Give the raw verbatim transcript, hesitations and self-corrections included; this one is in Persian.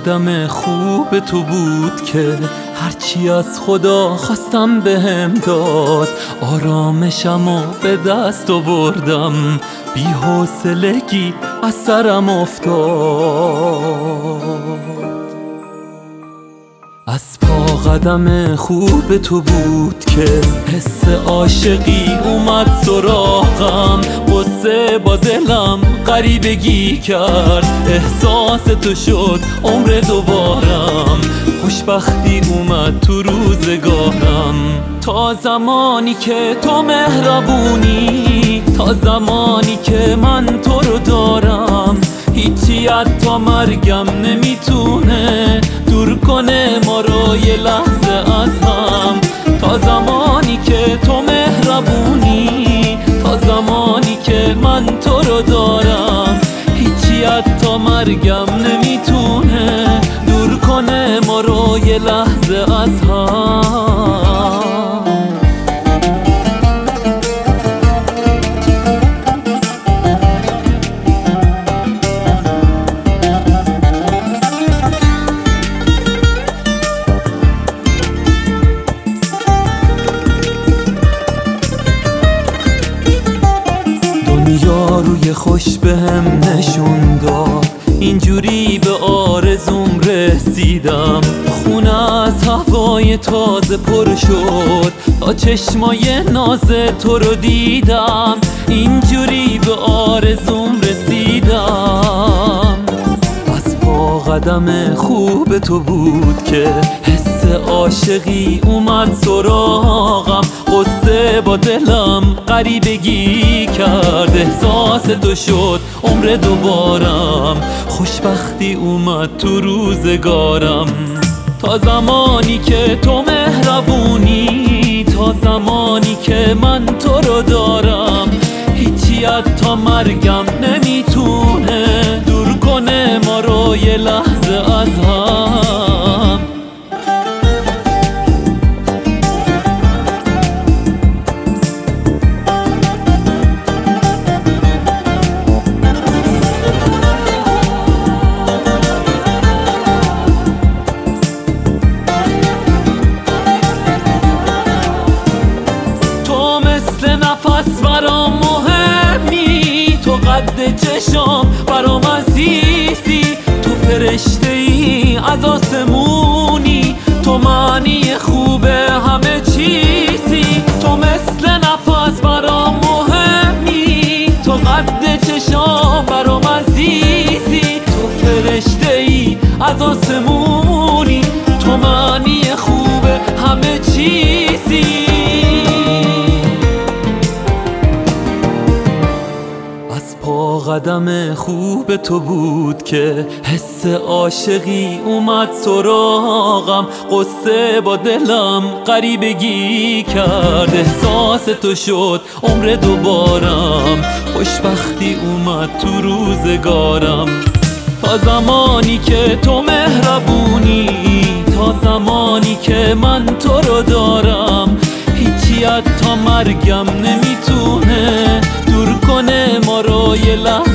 قدم خوب تو بود که هرچی از خدا خواستم بهم داد. آرامشمو به دست آوردم، بی حوصلگی از سرم افتاد. از پا قدم خوب تو بود که حس عاشقی اومد سراغم. قصه با دلم غریبگی کرد، احساس تو شد عمر دوبارم. خوشبختی اومد تو روزگارم. تا زمانی که تو مهربونی، تا زمانی که من تو رو دارم، هیچی حتی مرگم نمیتونه دور کنه ما رو یه لحظه از هم. تا زمانی که تو مهربونی، تا زمانی که من تو رو دارم، هیچی حتی مرگم نمیتونه دور کنه ما رو یه لحظه از هم. دنیا روی خوش بهم نشون داد، اینجوری به آرزوم رسیدم. خونه از هوای تازه پر شد، تا چشمای ناز تو رو دیدم. اینجوری به آرزوم رسیدم. از پا قدم خوب تو بود که حس عاشقی اومد سراغم. قصه با دلم غریبگی کرد، احساس تو شد عمر دوبارم. خوشبختی اومد تو روزگارم. تا زمانی که تو مهربونی، تا زمانی که من تو رو دارم، هیچی حتی مرگم نمیتونه دور کنه ما رو یه لحظه از هم. نفس برام مهمی، تو قد چشام برام عزیزی. تو فرشته ای از آسمونی، تو معنی خوب همه چیزی. تو مثل نفس برام مهمی، تو قد چشام برام عزیزی. تو فرشته ای از آسمونی، تو معنی خوب همه چیزی. پا قدم خوب تو بود که حس عاشقی اومد سراغم. قصه با دلم غریبگی کرد، احساس تو شد عمر دوبارم. خوشبختی اومد تو روزگارم. تا زمانی که تو مهربونی، تا زمانی که من تو رو دارم، هیچی حتی مرگم نمیتونه دور کنه ما رو یه لحظه